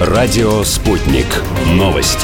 Радио «Спутник». Новости.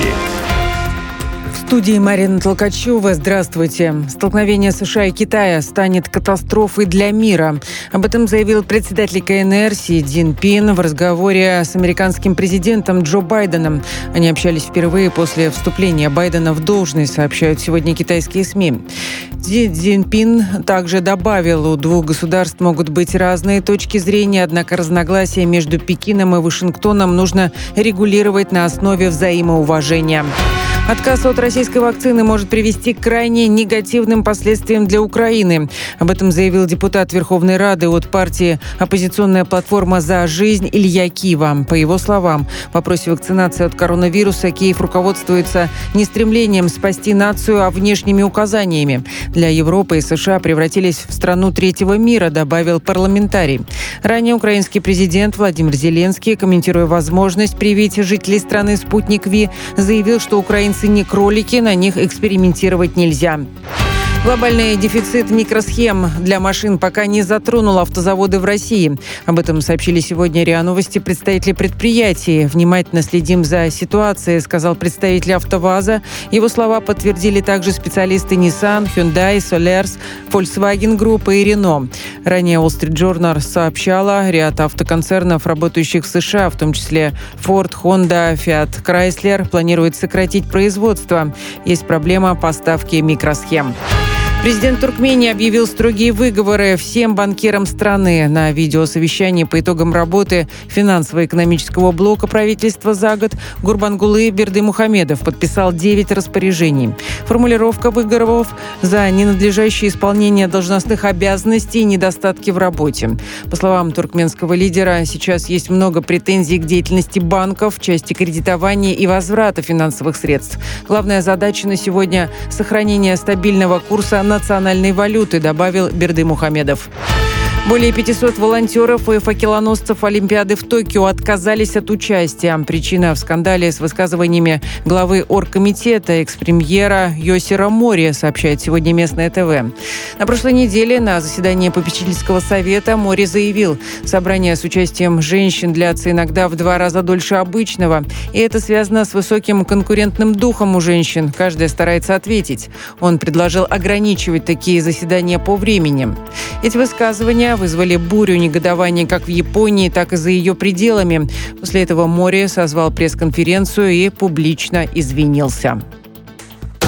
В студии Марина Толкачева. Здравствуйте. Столкновение США и Китая станет катастрофой для мира. Об этом заявил председатель КНР Си Цзиньпин в разговоре с американским президентом Джо Байденом. Они общались впервые после вступления Байдена в должность, сообщают сегодня китайские СМИ. Си Цзиньпин также добавил, у двух государств могут быть разные точки зрения, однако разногласия между Пекином и Вашингтоном нужно регулировать на основе взаимоуважения. Отказ от российской вакцины может привести к крайне негативным последствиям для Украины. Об этом заявил депутат Верховной Рады от партии «Оппозиционная платформа за жизнь» Илья Кива. По его словам, в вопросе вакцинации от коронавируса Киев руководствуется не стремлением спасти нацию, а внешними указаниями. Для Европы и США превратились в страну третьего мира, добавил парламентарий. Ранее украинский президент Владимир Зеленский, комментируя возможность привить жителей страны «Спутник Ви», заявил, что украинцы не кролики, на них экспериментировать нельзя. Глобальный дефицит микросхем для машин пока не затронул автозаводы в России. Об этом сообщили сегодня РИА Новости представители предприятий. «Внимательно следим за ситуацией», сказал представитель АвтоВАЗа. Его слова подтвердили также специалисты Nissan, Hyundai, Solaris, Volkswagen Group и Renault. Ранее Wall Street Journal сообщала, ряд автоконцернов, работающих в США, в том числе Ford, Honda, Fiat, Chrysler, планирует сократить производство. Есть проблема поставки микросхем. Президент Туркмении объявил строгие выговоры всем банкирам страны. На видеосовещании по итогам работы финансово-экономического блока правительства за год Гурбангулы Бердымухамедов подписал 9 распоряжений. Формулировка выговоров за ненадлежащее исполнение должностных обязанностей и недостатки в работе. По словам туркменского лидера, сейчас есть много претензий к деятельности банков в части кредитования и возврата финансовых средств. Главная задача на сегодня – сохранение стабильного курса национальной валюты, добавил Бердымухамедов. Более 500 волонтеров и факелоносцев Олимпиады в Токио отказались от участия. Причина в скандале с высказываниями главы оргкомитета экс-премьера Йосиро Мори, сообщает сегодня местное ТВ. На прошлой неделе на заседании попечительского совета Мори заявил, собрания с участием женщин длятся иногда в 2 раза дольше обычного. И это связано с высоким конкурентным духом у женщин. Каждая старается ответить. Он предложил ограничивать такие заседания по времени. Эти высказывания вызвали бурю негодования как в Японии, так и за ее пределами. После этого Мори созвал пресс-конференцию и публично извинился.